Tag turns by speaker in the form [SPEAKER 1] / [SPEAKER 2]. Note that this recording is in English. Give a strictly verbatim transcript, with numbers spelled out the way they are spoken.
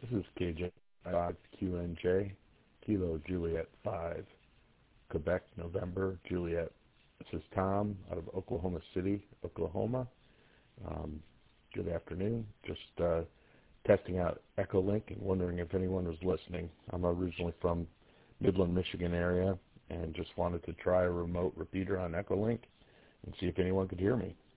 [SPEAKER 1] is K J five Q N J, Kilo Juliet five, Quebec, November, Juliet. This is Tom out of Oklahoma City, Oklahoma. Um, good afternoon. Just uh, testing out Echolink and wondering if anyone was listening. I'm originally from Midland, Michigan area and just wanted to try a remote repeater on Echolink and see if anyone could hear me.